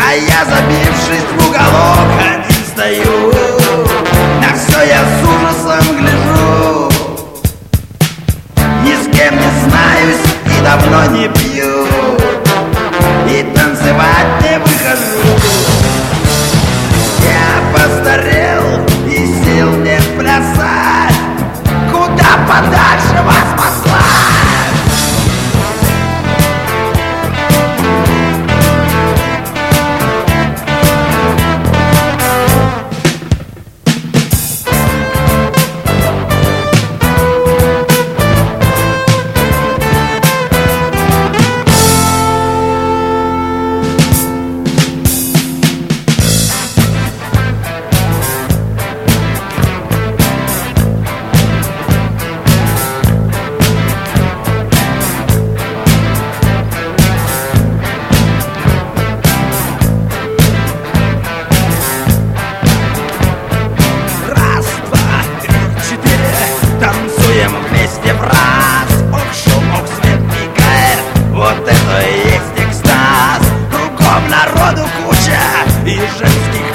А я, забившись в уголок, один стою. На все я с ужасом гляжу. Ни с кем не знаюсь и давно не пью. И танцевать не выхожу. Я постарел и сил не плясать. Куда подальше вас послать? Вместе в раз, ох шум, ох свет мигает. Вот это и есть экстаз. Кругом народу куча и женских